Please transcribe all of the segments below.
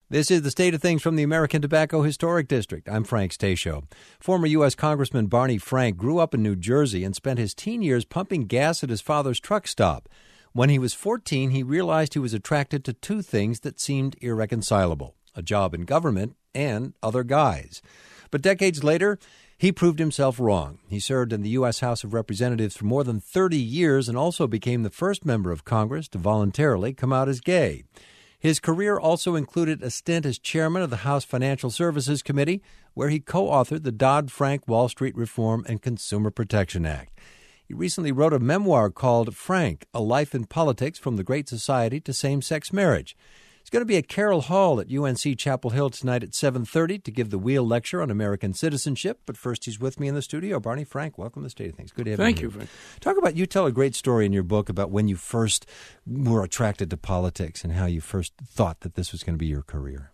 This is the State of Things from the American Tobacco Historic District. I'm Frank Stasio. Former U.S. Congressman Barney Frank grew up in New Jersey and spent his teen years pumping gas at his father's truck stop. When he was 14, he realized he was attracted to two things that seemed irreconcilable: a job in government and other guys. But decades later, he proved himself wrong. He served in the U.S. House of Representatives for more than 30 years and also became the first member of Congress to voluntarily come out as gay. His career also included a stint as chairman of the House Financial Services Committee, where he co-authored the Dodd-Frank Wall Street Reform and Consumer Protection Act. He recently wrote a memoir called Frank, A Life in Politics from the Great Society to Same-Sex Marriage. He's going to be at Carroll Hall at UNC Chapel Hill tonight at 7:30 to give the Wheel Lecture on American citizenship. But first, he's with me in the studio. Barney Frank, welcome to the State of Things. Good to have you. Thank you, Frank. You tell a great story in your book about when you first were attracted to politics and how you first thought that this was going to be your career.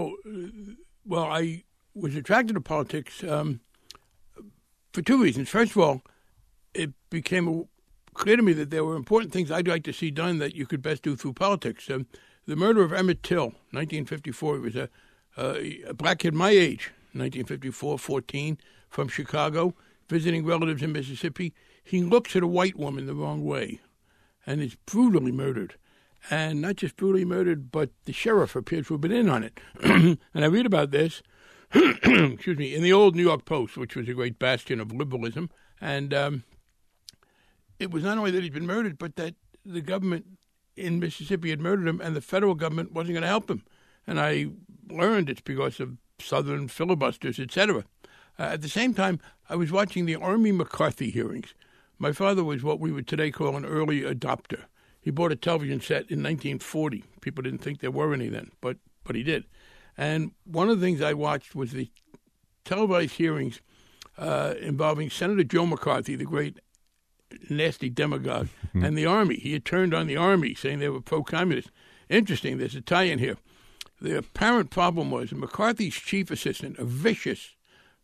Well, I was attracted to politics for two reasons. First of all, it became clear to me that there were important things I'd like to see done that you could best do through politics. The murder of Emmett Till, 1954. He was a black kid my age, 1954, 14, from Chicago, visiting relatives in Mississippi. He looks at a white woman the wrong way and is brutally murdered. And not just brutally murdered, but the sheriff appears to have been in on it. And I read about this, excuse me, in the old New York Post, which was a great bastion of liberalism. And it was not only that he'd been murdered, but that the government in Mississippi had murdered him, and the federal government wasn't going to help him. And I learned it's because of Southern filibusters, etc. At the same time, I was watching the Army McCarthy hearings. My father was what we would today call an early adopter. He bought a television set in 1940. People didn't think there were any then, but he did. And one of the things I watched was the televised hearings involving Senator Joe McCarthy, the great nasty demagogue, and the Army. He had turned on the Army, saying they were pro-communist. Interesting, there's a tie-in here. The apparent problem was McCarthy's chief assistant, a vicious,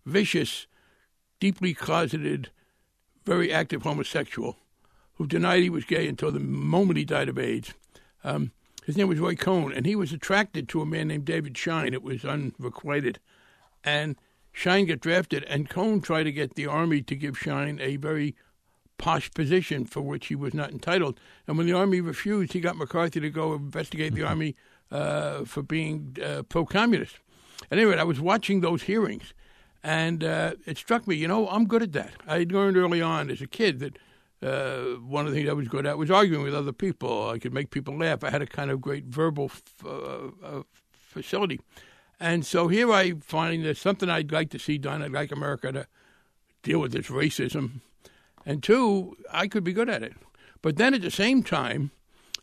deeply closeted, very active homosexual, who denied he was gay until the moment he died of AIDS. His name was Roy Cohn, and he was attracted to a man named David Schein. It was unrequited. And Schein got drafted, and Cohn tried to get the Army to give Schein a very posh position for which he was not entitled. And when the Army refused, he got McCarthy to go investigate the Army for being pro-communist. Anyway, I was watching those hearings, and it struck me, I'm good at that. I learned early on as a kid that one of the things I was good at was arguing with other people. I could make people laugh. I had a kind of great verbal facility. And so here I find there's something I'd like to see done. I'd like America to deal with this racism. And two, I could be good at it. But then at the same time,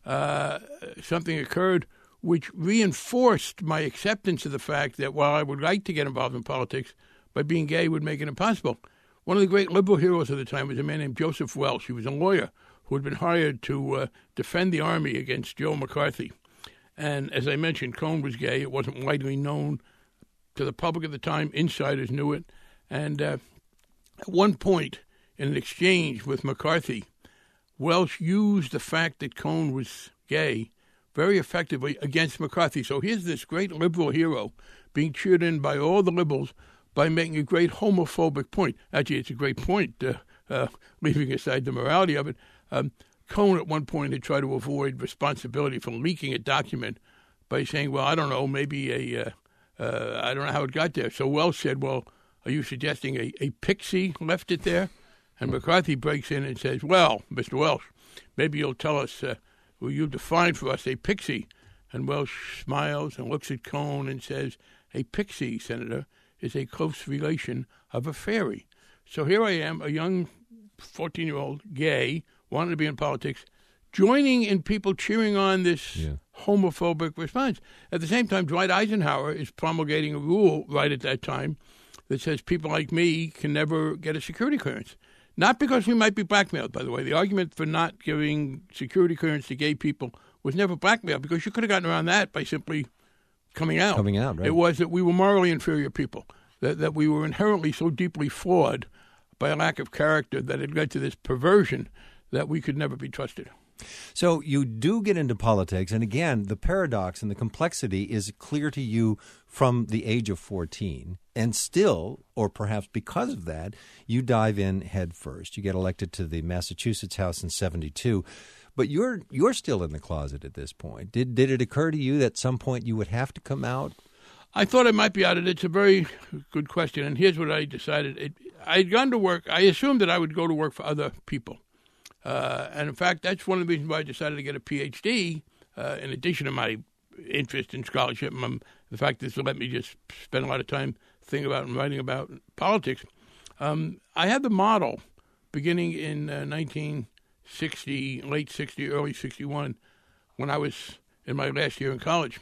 something occurred which reinforced my acceptance of the fact that while I would like to get involved in politics, by being gay would make it impossible. One of the great liberal heroes of the time was a man named Joseph Welch. He was a lawyer who had been hired to defend the Army against Joe McCarthy. And as I mentioned, Cohn was gay. It wasn't widely known to the public at the time. Insiders knew it. And at one point, in an exchange with McCarthy, Welch used the fact that Cohn was gay very effectively against McCarthy. So here's this great liberal hero being cheered in by all the liberals by making a great homophobic point. Actually, it's a great point, leaving aside the morality of it. Cohn at one point had tried to avoid responsibility for leaking a document by saying, well, I don't know, maybe I don't know how it got there. So Welch said, well, are you suggesting a pixie left it there? And McCarthy breaks in and says, well, Mr. Welch, maybe you'll tell us, will you define for us a pixie? And Welch smiles and looks at Cohn and says, a pixie, Senator, is a close relation of a fairy. So here I am, a young 14-year-old gay, wanting to be in politics, joining in people cheering on this homophobic response. At the same time, Dwight Eisenhower is promulgating a rule right at that time that says people like me can never get a security clearance. Not because we might be blackmailed, by the way. The argument for not giving security clearance to gay people was never blackmail, because you could have gotten around that by simply coming out. Coming out, right. It was that we were morally inferior people, that we were inherently so deeply flawed by a lack of character that it led to this perversion that we could never be trusted. So you do get into politics, and again, the paradox and the complexity is clear to you from the age of 14, and still, or perhaps because of that, you dive in head first. You get elected to the Massachusetts House in 72, but you're still in the closet at this point. Did it occur to you that at some point you would have to come out? I thought I might be out of it. It's a very good question, and here's what I decided. I'd gone to work. I assumed that I would go to work for other people. And in fact, that's one of the reasons why I decided to get a PhD, in addition to my interest in scholarship and the fact that this let me just spend a lot of time thinking about and writing about politics. I had the model beginning in 1960, late 60, early 61, when I was in my last year in college.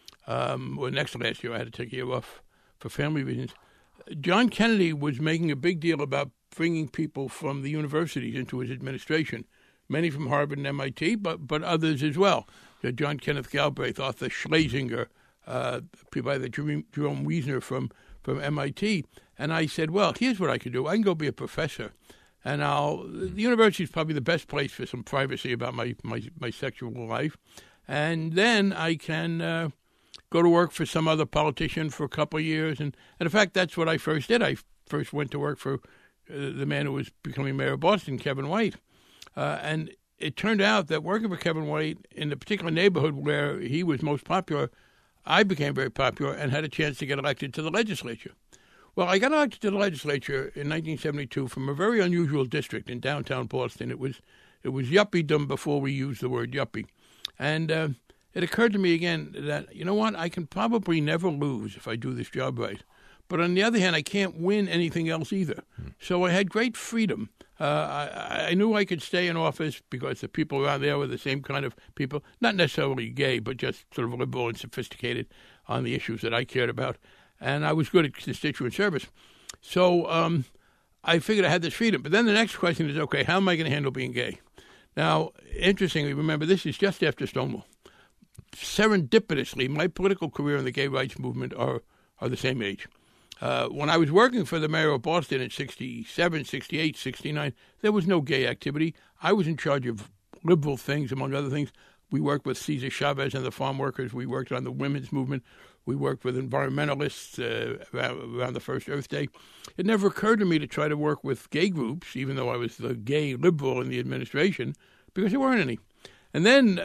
Or next last year, I had to take a year off for family reasons. John Kennedy was making a big deal about bringing people from the universities into his administration, many from Harvard and MIT, but others as well. John Kenneth Galbraith, Arthur Schlesinger, people like Jerome Wiesner from MIT. And I said, well, here's what I could do. I can go be a professor, and the university is probably the best place for some privacy about my sexual life. And then I can go to work for some other politician for a couple of years. And in fact, that's what I first did. I first went to work for the man who was becoming mayor of Boston, Kevin White. And it turned out that working for Kevin White in the particular neighborhood where he was most popular, I became very popular and had a chance to get elected to the legislature. Well, I got elected to the legislature in 1972 from a very unusual district in downtown Boston. It was yuppiedom before we used the word yuppie. And it occurred to me again that, you know what, I can probably never lose if I do this job right. But on the other hand, I can't win anything else either. So I had great freedom. I knew I could stay in office because the people around there were the same kind of people, not necessarily gay, but just sort of liberal and sophisticated on the issues that I cared about. And I was good at constituent service. So I figured I had this freedom. But then the next question is, okay, how am I going to handle being gay? Now, interestingly, remember, this is just after Stonewall. Serendipitously, my political career and the gay rights movement are the same age. When I was working for the mayor of Boston in 67, 68, 69, there was no gay activity. I was in charge of liberal things, among other things. We worked with Cesar Chavez and the farm workers. We worked on the women's movement. We worked with environmentalists around the first Earth Day. It never occurred to me to try to work with gay groups, even though I was the gay liberal in the administration, because there weren't any. And then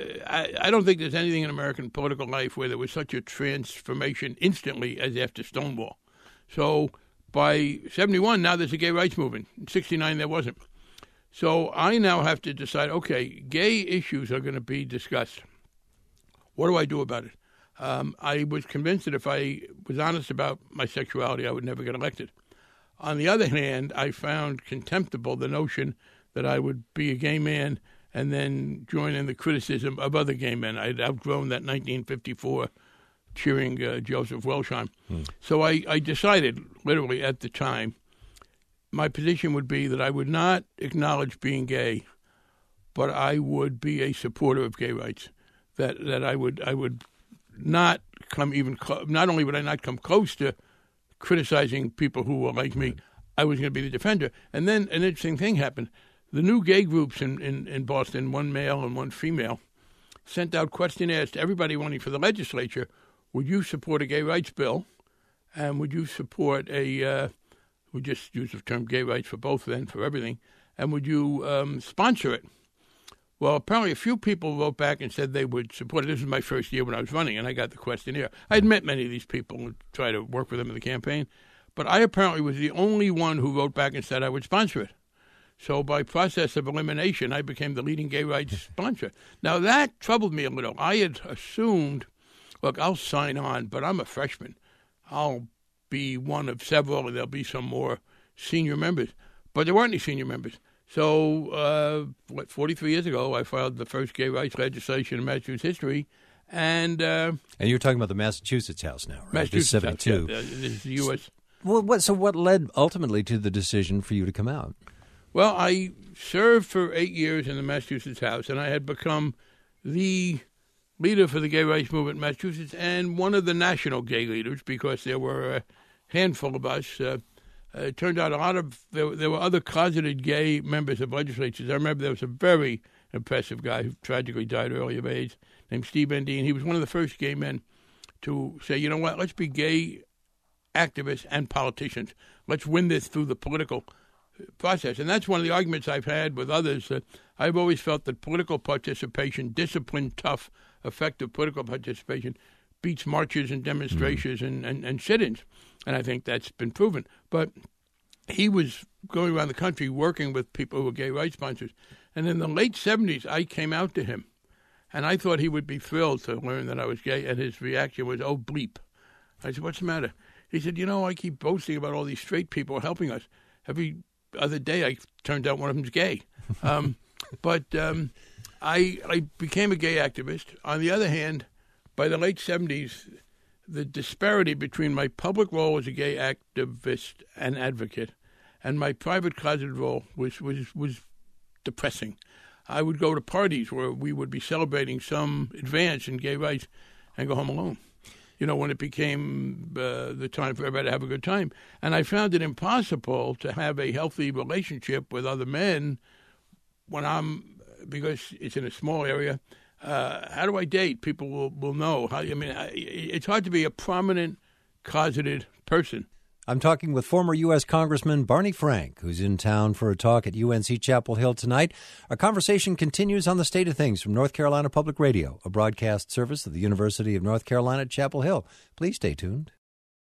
I don't think there's anything in American political life where there was such a transformation instantly as after Stonewall. So by 71, now there's a gay rights movement. In 69, there wasn't. So I now have to decide, okay, gay issues are going to be discussed. What do I do about it? I was convinced that if I was honest about my sexuality, I would never get elected. On the other hand, I found contemptible the notion that I would be a gay man and then join in the criticism of other gay men. I'd outgrown that 1954 cheering Joseph Welsheim. So I decided, literally at the time, my position would be that I would not acknowledge being gay, but I would be a supporter of gay rights. That I would not come even close. Not only would I not come close to criticizing people who were like me, I was going to be the defender. And then an interesting thing happened. The new gay groups in Boston, one male and one female, sent out questionnaires to everybody running for the legislature. Would you support a gay rights bill? And would you support we just use the term gay rights for both then, for everything. And would you sponsor it? Well, apparently a few people wrote back and said they would support it. This was my first year when I was running, and I got the questionnaire. I had met many of these people and tried to work with them in the campaign. But I apparently was the only one who wrote back and said I would sponsor it. So by process of elimination, I became the leading gay rights sponsor. Now, that troubled me a little. I had assumed, look, I'll sign on, but I'm a freshman. I'll be one of several, and there'll be some more senior members. But there weren't any senior members. So, 43 years ago, I filed the first gay rights legislation in Massachusetts history. And you're talking about the Massachusetts House now, right? Massachusetts House, 72. Yeah, this is the U.S. Well, so what led ultimately to the decision for you to come out? Well, I served for 8 years in the Massachusetts House, and I had become the leader for the gay rights movement in Massachusetts and one of the national gay leaders because there were a handful of us. It turned out there were other closeted gay members of legislatures. I remember there was a very impressive guy who tragically died early of AIDS, named Steve Endine. He was one of the first gay men to say, you know what, let's be gay activists and politicians. Let's win this through the political process. And that's one of the arguments I've had with others. I've always felt that political participation, disciplined, tough, effective political participation, beats marches and demonstrations and sit-ins. And I think that's been proven. But he was going around the country working with people who were gay rights sponsors. And in the late 70s, I came out to him. And I thought he would be thrilled to learn that I was gay. And his reaction was, oh, bleep. I said, what's the matter? He said, you know, I keep boasting about all these straight people helping us. Every other day, I turned out one of them's gay. But I became a gay activist. On the other hand, by the late 70s, the disparity between my public role as a gay activist and advocate and my private closeted role was depressing. I would go to parties where we would be celebrating some advance in gay rights and go home alone. You know, when it became the time for everybody to have a good time. And I found it impossible to have a healthy relationship with other men because it's in a small area. How do I date? People will know. It's hard to be a prominent, closeted person. I'm talking with former U.S. Congressman Barney Frank, who's in town for a talk at UNC Chapel Hill tonight. Our conversation continues on the state of things from North Carolina Public Radio, a broadcast service of the University of North Carolina at Chapel Hill. Please stay tuned.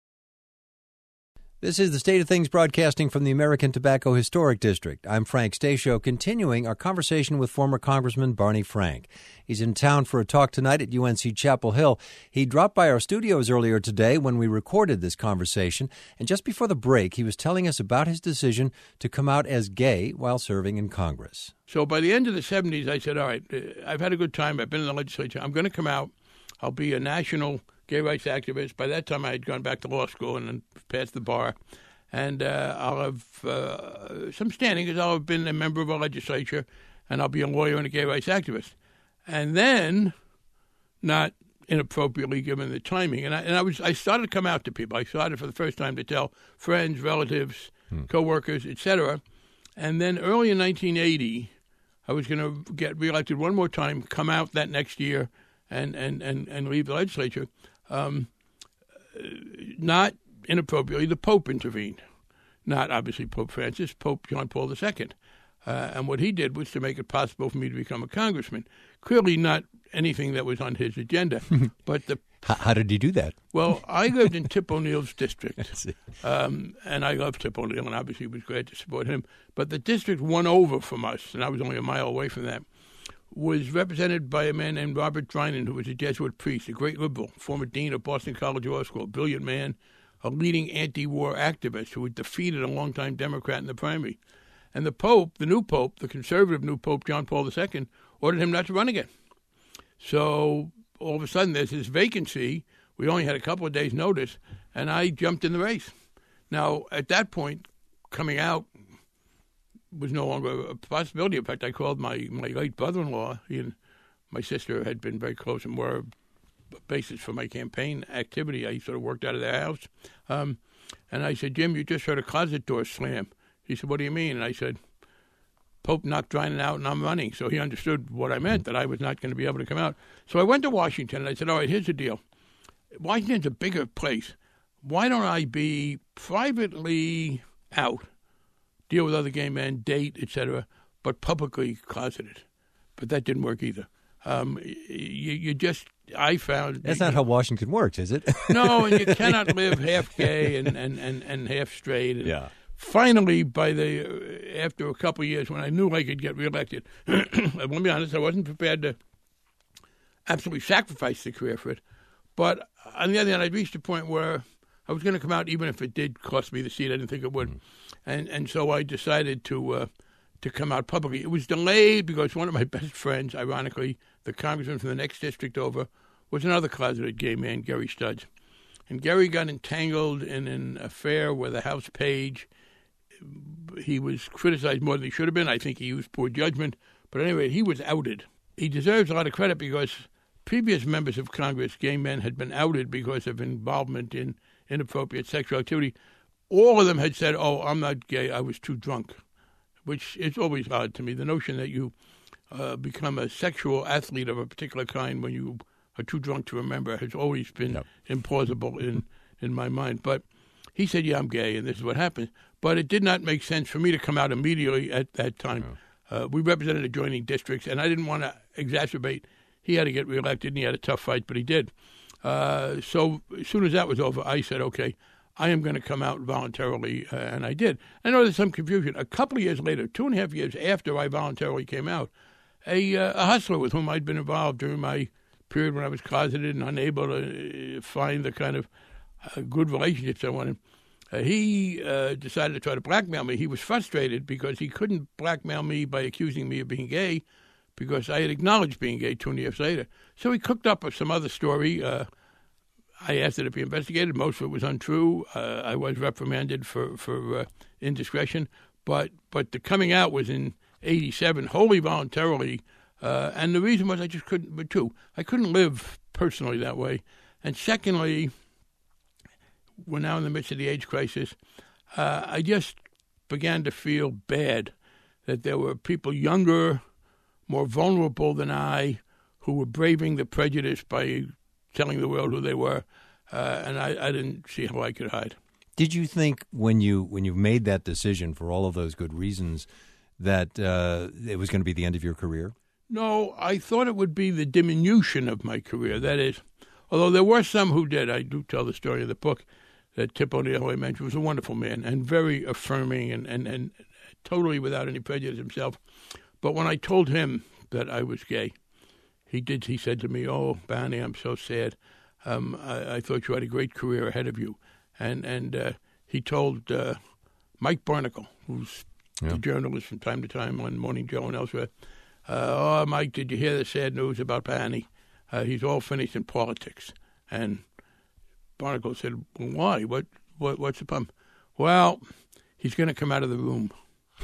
This is the State of Things broadcasting from the American Tobacco Historic District. I'm Frank Stasio, continuing our conversation with former Congressman Barney Frank. He's in town for a talk tonight at UNC Chapel Hill. He dropped by our studios earlier today when we recorded this conversation, and just before the break, he was telling us about his decision to come out as gay while serving in Congress. So by the end of the 70s, I said, all right, I've had a good time. I've been in the legislature. I'm going to come out. I'll be a national gay rights activist. By that time, I had gone back to law school and passed the bar. And I'll have some standing because I'll have been a member of a legislature and I'll be a lawyer and a gay rights activist. And then, not inappropriately given the timing, I started to come out to people. I started for the first time to tell friends, relatives, coworkers, etc. And then early in 1980, I was going to get reelected one more time, come out that next year, and leave the legislature. Not inappropriately, the Pope intervened. Not obviously Pope Francis, Pope John Paul II. And what he did was to make it possible for me to become a congressman. Clearly not anything that was on his agenda. But How did he do that? Well, I lived in Tip O'Neill's district. And I loved Tip O'Neill and obviously was glad to support him. But the district won over from us, and I was only a mile away from that, was represented by a man named Robert Drinan, who was a Jesuit priest, a great liberal, former dean of Boston College Law School, a brilliant man, a leading anti-war activist who had defeated a longtime Democrat in the primary. And the Pope, the new Pope, the conservative new Pope, John Paul II, ordered him not to run again. So all of a sudden there's this vacancy. We only had a couple of days' notice, and I jumped in the race. Now, at that point, coming out was no longer a possibility. In fact, I called my late brother-in-law. He and my sister had been very close and were a basis for my campaign activity. I sort of worked out of their house. And I said, Jim, you just heard a closet door slam. He said, what do you mean? And I said, Pope knocked Drinan out and I'm running. So he understood what I meant, that I was not going to be able to come out. So I went to Washington and I said, all right, here's the deal. Washington's a bigger place. Why don't I be privately out, deal with other gay men, date, etc., but publicly closeted? But that didn't work either. I found... That's not how Washington works, is it? No, and you cannot live half gay and half straight. And yeah. Finally, after a couple of years, when I knew I could get reelected, let me be honest, I wasn't prepared to absolutely sacrifice the career for it. But on the other hand, I'd reached a point where I was going to come out, even if it did cost me the seat. I didn't think it would. And so I decided to come out publicly. It was delayed because one of my best friends, ironically, the congressman from the next district over, was another closeted gay man, Gary Studds. And Gary got entangled in an affair with a House page. He was criticized more than he should have been. I think he used poor judgment. But anyway, he was outed. He deserves a lot of credit because previous members of Congress, gay men, had been outed because of involvement in inappropriate sexual activity. All of them had said, oh, I'm not gay, I was too drunk, which is always odd to me. The notion that you become a sexual athlete of a particular kind when you are too drunk to remember has always been implausible in my mind. But he said, yeah, I'm gay, and this is what happened. But it did not make sense for me to come out immediately at that time. We represented adjoining districts, and I didn't want to exacerbate. He had to get reelected, and he had a tough fight, but he did. So as soon as that was over, I said, okay, I am going to come out voluntarily, and I did. I know there's some confusion. A couple of years later, 2.5 years after I voluntarily came out, a hustler with whom I'd been involved during my period when I was closeted and unable to find the kind of good relationships I wanted, he decided to try to blackmail me. He was frustrated because he couldn't blackmail me by accusing me of being gay because I had acknowledged being gay 2 years later. So he cooked up some other story. I asked it to be investigated. Most of it was untrue. I was reprimanded for indiscretion. But the coming out was in 1987, wholly voluntarily. And the reason was I just couldn't, but two, I couldn't live personally that way. And secondly, we're now in the midst of the AIDS crisis. I just began to feel bad that there were people younger, more vulnerable than I, who were braving the prejudice by telling the world who they were, and I didn't see how I could hide. Did you think when you made that decision for all of those good reasons that it was going to be the end of your career? No, I thought it would be the diminution of my career. That is, although there were some who did. I do tell the story in the book that Tip O'Neill, who I mentioned, was a wonderful man and very affirming and totally without any prejudice himself. But when I told him that I was gay, he said to me, "Oh, Barney, I'm so sad. I thought you had a great career ahead of you." And he told Mike Barnacle, who's the journalist from time to time on Morning Joe and elsewhere, "Oh, Mike, did you hear the sad news about Barney? He's all finished in politics." And Barnacle said, "Well, why? What's the problem?" "Well, he's going to come out of the room."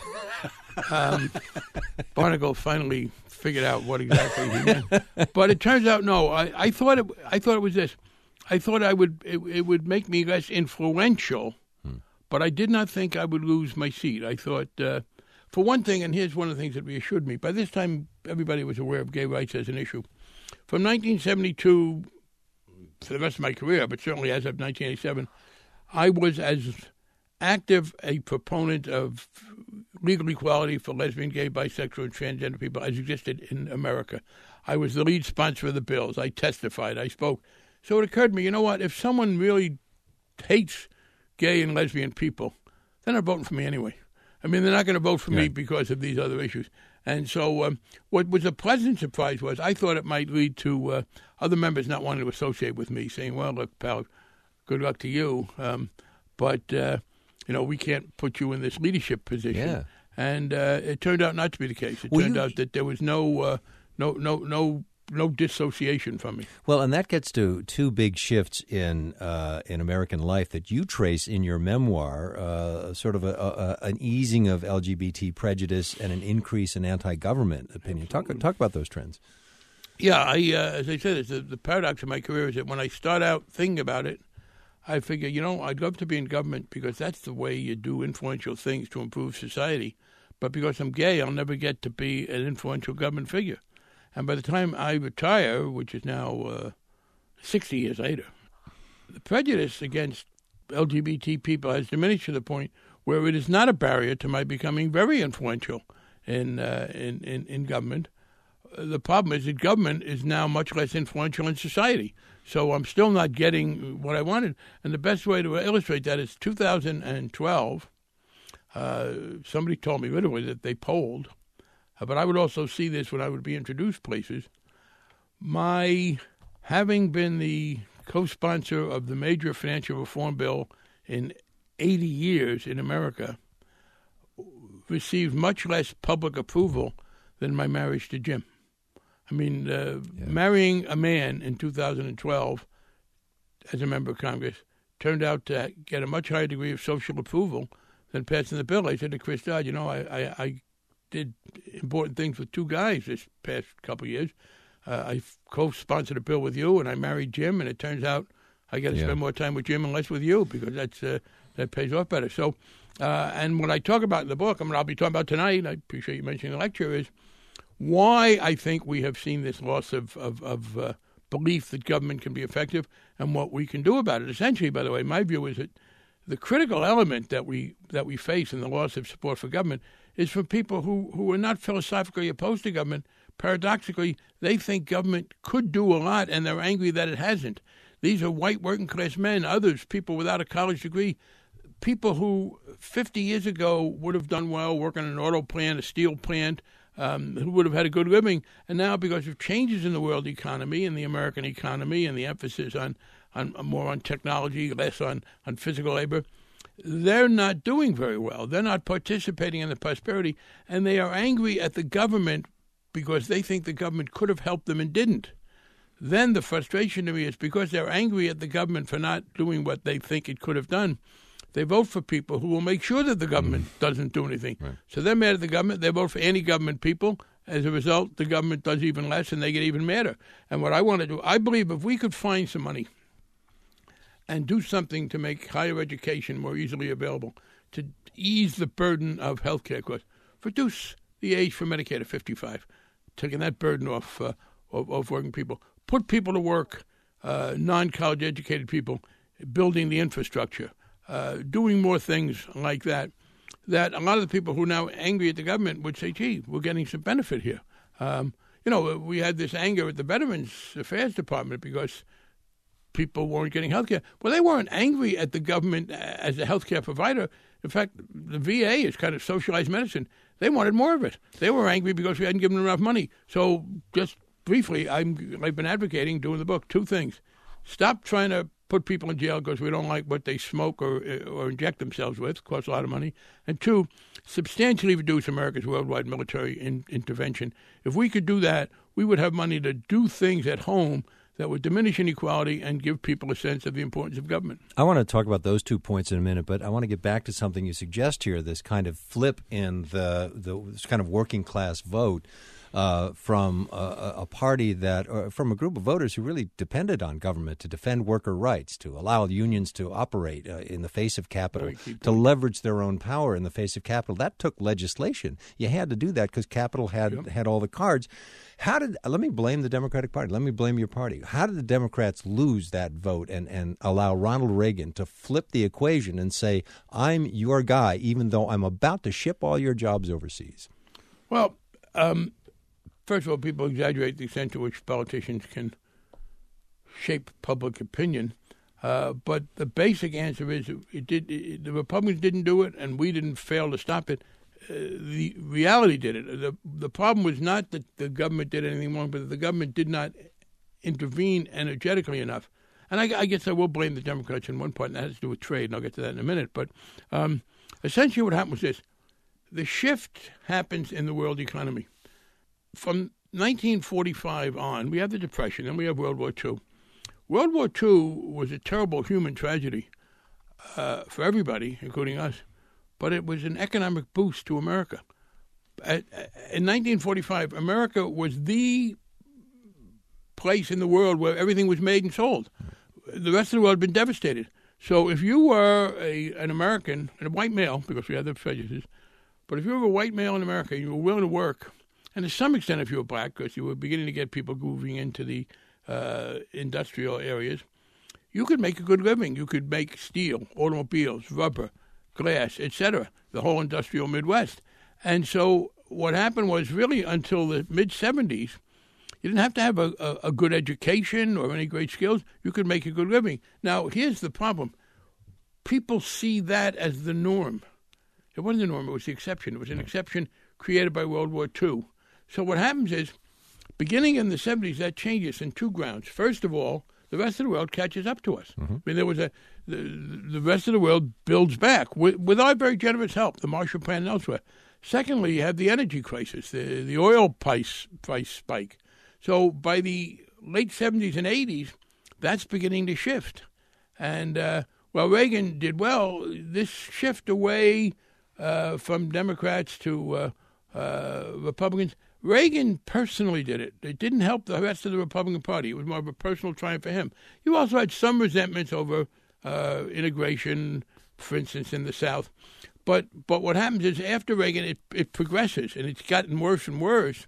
Barnacle finally figured out what exactly he meant, but it turns out no. I thought it was this. I thought it would make me less influential, but I did not think I would lose my seat. I thought, for one thing, and here's one of the things that reassured me. By this time, everybody was aware of gay rights as an issue. From 1972 for the rest of my career, but certainly as of 1987, I was as active a proponent of legal equality for lesbian, gay, bisexual, and transgender people as existed in America. I was the lead sponsor of the bills. I testified. I spoke. So it occurred to me, you know what? If someone really hates gay and lesbian people, they're not voting for me anyway. I mean, they're not going to vote for me because of these other issues. And so what was a pleasant surprise was I thought it might lead to other members not wanting to associate with me, saying, well, look, pal, good luck to you. But we can't put you in this leadership position. Yeah. And it turned out not to be the case. It turned out that there was no dissociation from me. Well, and that gets to two big shifts in American life that you trace in your memoir, sort of an easing of LGBT prejudice and an increase in anti-government opinion. Talk about those trends. Yeah, as I said, the paradox of my career is that when I start out thinking about it, I figure, I'd love to be in government because that's the way you do influential things to improve society. But because I'm gay, I'll never get to be an influential government figure. And by the time I retire, which is now 60 years later, the prejudice against LGBT people has diminished to the point where it is not a barrier to my becoming very influential in government. The problem is that government is now much less influential in society. So I'm still not getting what I wanted. And the best way to illustrate that is 2012. Somebody told me literally that they polled, but I would also see this when I would be introduced places. My having been the co-sponsor of the major financial reform bill in 80 years in America received much less public approval than my marriage to Jim. I mean, marrying a man in 2012 as a member of Congress turned out to get a much higher degree of social approval than passing the bill. I said to Chris Dodd, I did important things with two guys this past couple of years. I co-sponsored a bill with you, and I married Jim, and it turns out I got to spend more time with Jim and less with you because that pays off better. So, and when I talk about in the book, I'll be talking about tonight, I appreciate you mentioning the lecture, is why I think we have seen this loss of belief that government can be effective and what we can do about it. Essentially, by the way, my view is that the critical element that we face in the loss of support for government is from people who are not philosophically opposed to government. Paradoxically, they think government could do a lot, and they're angry that it hasn't. These are white working-class men, others, people without a college degree, people who 50 years ago would have done well working in an auto plant, a steel plant, who would have had a good living. And now, because of changes in the world economy and the American economy and the emphasis on more on technology, less on physical labor, they're not doing very well. They're not participating in the prosperity, and they are angry at the government because they think the government could have helped them and didn't. Then the frustration to me is because they're angry at the government for not doing what they think it could have done, they vote for people who will make sure that the government doesn't do anything. Right. So they're mad at the government. They vote for anti-government people. As a result, the government does even less, and they get even madder. And what I want to do, I believe if we could find some money and do something to make higher education more easily available, to ease the burden of health care costs, reduce the age for Medicare to 55, taking that burden off working people, put people to work, non-college educated people, building the infrastructure, doing more things like that a lot of the people who are now angry at the government would say, gee, we're getting some benefit here. We had this anger at the Veterans Affairs Department because people weren't getting health care. Well, they weren't angry at the government as a health care provider. In fact, the VA is kind of socialized medicine. They wanted more of it. They were angry because we hadn't given them enough money. So just briefly, I've been advocating, doing the book, two things. Stop trying to put people in jail because we don't like what they smoke or inject themselves with. It costs a lot of money. And two, substantially reduce America's worldwide military intervention. If we could do that, we would have money to do things at home that would diminish inequality and give people a sense of the importance of government. I want to talk about those 2 points in a minute, but I want to get back to something you suggest here, this kind of flip in this kind of working class vote from a party from a group of voters who really depended on government to defend worker rights, to allow unions to operate in the face of capital, to leverage their own power in the face of capital. That took legislation. You had to do that because capital had all the cards. Let me blame the Democratic Party. Let me blame your party. How did the Democrats lose that vote and allow Ronald Reagan to flip the equation and say, I'm your guy, even though I'm about to ship all your jobs overseas? Well, first of all, people exaggerate the extent to which politicians can shape public opinion. But the basic answer is the Republicans didn't do it, and we didn't fail to stop it. The reality did it. The problem was not that the government did anything wrong, but that the government did not intervene energetically enough. And I guess I will blame the Democrats in one part, and that has to do with trade, and I'll get to that in a minute. But essentially what happened was this. The shift happens in the world economy. From 1945 on, we have the Depression, then we have World War II. World War II was a terrible human tragedy for everybody, including us, but it was an economic boost to America. In 1945, America was the place in the world where everything was made and sold. The rest of the world had been devastated. So if you were an American, and a white male, because we had the prejudices, but if you were a white male in America and you were willing to work, and to some extent if you were black, because you were beginning to get people moving into the industrial areas, you could make a good living. You could make steel, automobiles, rubber, glass, etc., the whole industrial Midwest. And so what happened was really until the mid-'70s, you didn't have to have a good education or any great skills. You could make a good living. Now, here's the problem. People see that as the norm. It wasn't the norm. It was the exception. It was an exception created by World War II. So what happens is, beginning in the 70s, that changes in two grounds. First of all, the rest of the world catches up to us. Mm-hmm. I mean, there was the rest of the world builds back with our very generous help, the Marshall Plan and elsewhere. Secondly, you have the energy crisis, the oil price spike. So by the late 70s and 80s, that's beginning to shift. And while Reagan did well, this shift away from Democrats to Republicans, Reagan personally did it. It didn't help the rest of the Republican Party. It was more of a personal triumph for him. You also had some resentments over integration, for instance, in the South. But what happens is after Reagan, it progresses, and it's gotten worse and worse.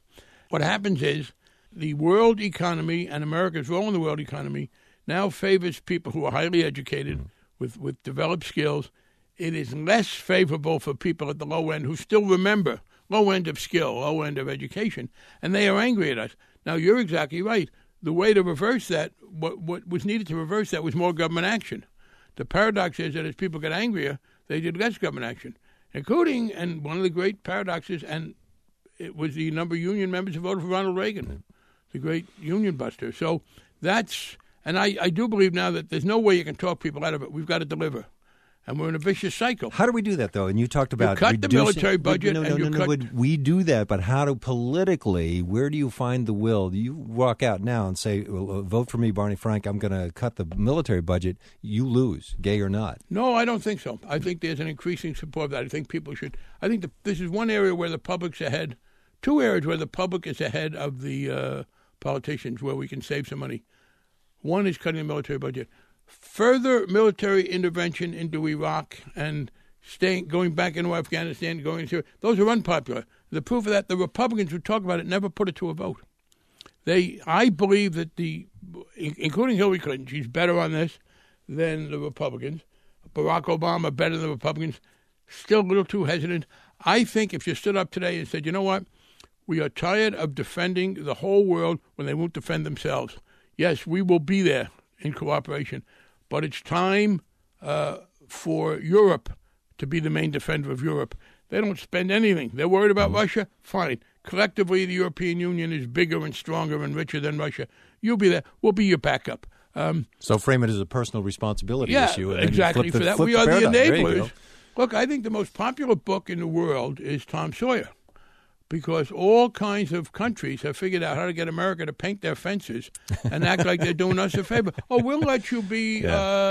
What happens is the world economy and America's role in the world economy now favors people who are highly educated with developed skills. It is less favorable for people at the low end who still remember low end of skill, low end of education, and they are angry at us. Now, you're exactly right. The way to reverse that, what was needed to reverse that was more government action. The paradox is that as people get angrier, they did less government action, including, and one of the great paradoxes, and it was the number of union members who voted for Ronald Reagan, the great union buster. So that's, and I do believe now that there's no way you can talk people out of it. We've got to deliver. And we're in a vicious cycle. How do we do that, though? And you talked about you cut the military budget. We do that, but how do politically, where do you find the will? Do you walk out now and say, well, vote for me, Barney Frank, I'm going to cut the military budget, you lose, gay or not? No, I don't think so. I think there's an increasing support of that. I think people should. I think this is one area where the public's ahead, two areas where the public is ahead of the politicians, where we can save some money. One is cutting the military budget. Further military intervention into Iraq and going back into Afghanistan, going into Syria, those are unpopular. The proof of that, the Republicans who talk about it never put it to a vote. I believe that including Hillary Clinton, she's better on this than the Republicans. Barack Obama better than the Republicans. Still a little too hesitant. I think if you stood up today and said, you know what, we are tired of defending the whole world when they won't defend themselves. Yes, we will be there in cooperation. But it's time for Europe to be the main defender of Europe. They don't spend anything. They're worried about Russia? Fine. Collectively, the European Union is bigger and stronger and richer than Russia. You'll be there. We'll be your backup. So frame it as a personal responsibility issue. Yeah, exactly. For that, we are the enablers. Look, I think the most popular book in the world is Tom Sawyer, because all kinds of countries have figured out how to get America to paint their fences and act like they're doing us a favor. Oh, we'll let you be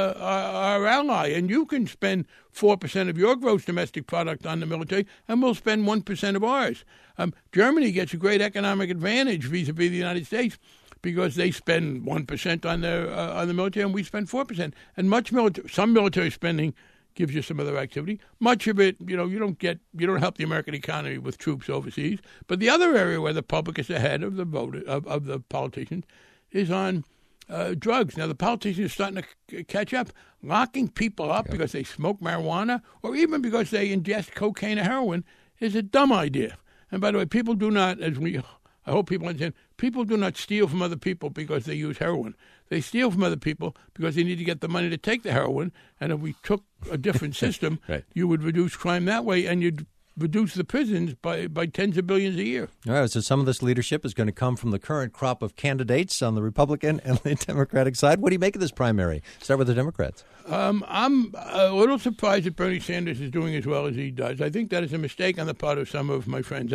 our ally, and you can spend 4% of your gross domestic product on the military, and we'll spend 1% of ours. Germany gets a great economic advantage vis-a-vis the United States because they spend 1% on the military, and we spend 4%. And some military spending gives you some other activity. Much of it, you don't help the American economy with troops overseas. But the other area where the public is ahead of the politicians is on drugs. Now, the politicians are starting to catch up. Locking people up because they smoke marijuana or even because they ingest cocaine or heroin is a dumb idea. And by the way, people do not, I hope people understand, people do not steal from other people because they use heroin. They steal from other people because they need to get the money to take the heroin. And if we took a different system, right, you would reduce crime that way, and you'd reduce the prisons by tens of billions a year. All right, so some of this leadership is going to come from the current crop of candidates on the Republican and the Democratic side. What do you make of this primary? Start with the Democrats. I'm a little surprised that Bernie Sanders is doing as well as he does. I think that is a mistake on the part of some of my friends.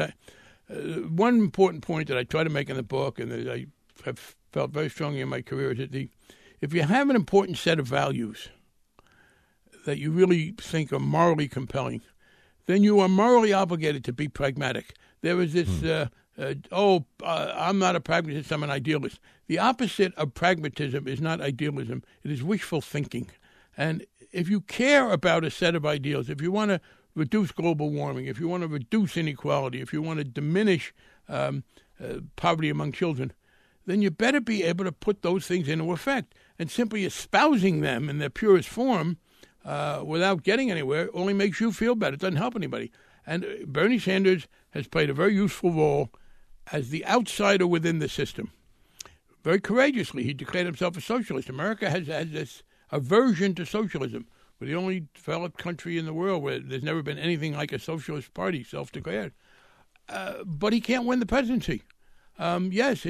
One important point that I try to make in the book, and that I have felt very strongly in my career, is that if you have an important set of values that you really think are morally compelling, then you are morally obligated to be pragmatic. There is this, I'm not a pragmatist, I'm an idealist. The opposite of pragmatism is not idealism, it is wishful thinking. And if you care about a set of ideals, if you want to reduce global warming, if you want to reduce inequality, if you want to diminish poverty among children, then you better be able to put those things into effect. And simply espousing them in their purest form without getting anywhere only makes you feel better. It doesn't help anybody. And Bernie Sanders has played a very useful role as the outsider within the system. Very courageously, he declared himself a socialist. America has this aversion to socialism. We're the only developed country in the world where there's never been anything like a socialist party, self-declared. But he can't win the presidency. Yes,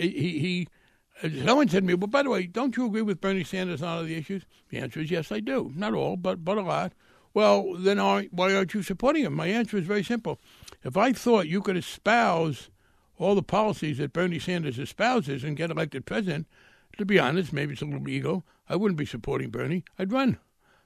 someone said to me, well, by the way, don't you agree with Bernie Sanders on all of the issues? The answer is yes, I do. Not all, but a lot. Well, then why aren't you supporting him? My answer is very simple. If I thought you could espouse all the policies that Bernie Sanders espouses and get elected president, to be honest, maybe it's a little ego, I wouldn't be supporting Bernie. I'd run.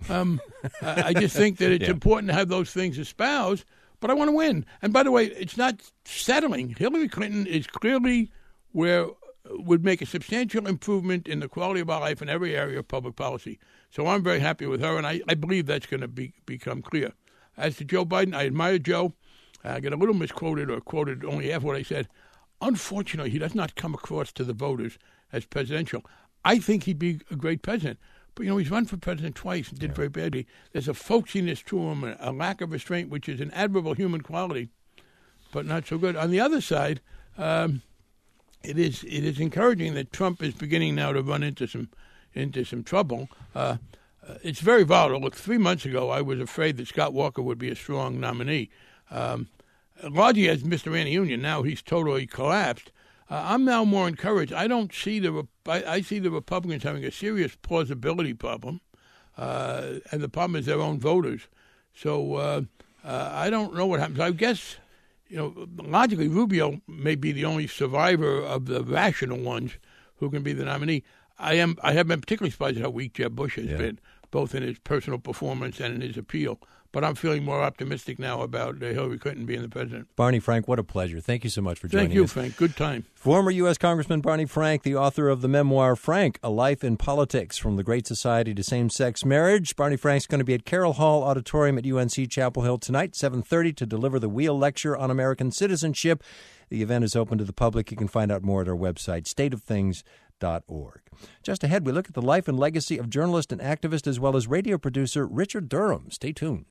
I just think that it's important to have those things espoused, but I want to win. And by the way, it's not settling. Hillary Clinton is clearly would make a substantial improvement in the quality of our life in every area of public policy. So I'm very happy with her, and I believe that's going to become clear. As to Joe Biden, I admire Joe. I get a little misquoted or quoted only half what I said. unfortunately, he does not come across to the voters as presidential. I think he'd be a great president. But, he's run for president twice and did very badly. There's a folksiness to him, a lack of restraint, which is an admirable human quality, but not so good. On the other side, it is encouraging that Trump is beginning now to run into some trouble. It's very volatile. Look, 3 months ago, I was afraid that Scott Walker would be a strong nominee. Largely as Mr. Anti-Union, now he's totally collapsed. I'm now more encouraged. I don't see I see the Republicans having a serious plausibility problem, and the problem is their own voters. So I don't know what happens. I guess, logically, Rubio may be the only survivor of the rational ones who can be the nominee. I have been particularly surprised at how weak Jeb Bush has been, both in his personal performance and in his appeal. But I'm feeling more optimistic now about Hillary Clinton being the president. Barney Frank, what a pleasure. Thank you so much for joining us. Thank you, Frank. Good time. Former U.S. Congressman Barney Frank, the author of the memoir Frank, A Life in Politics, From the Great Society to Same-Sex Marriage. Barney Frank's going to be at Carroll Hall Auditorium at UNC Chapel Hill tonight, 7:30, to deliver the Wheel Lecture on American Citizenship. The event is open to the public. You can find out more at our website, stateofthings.org. Just ahead, we look at the life and legacy of journalist and activist as well as radio producer Richard Durham. Stay tuned.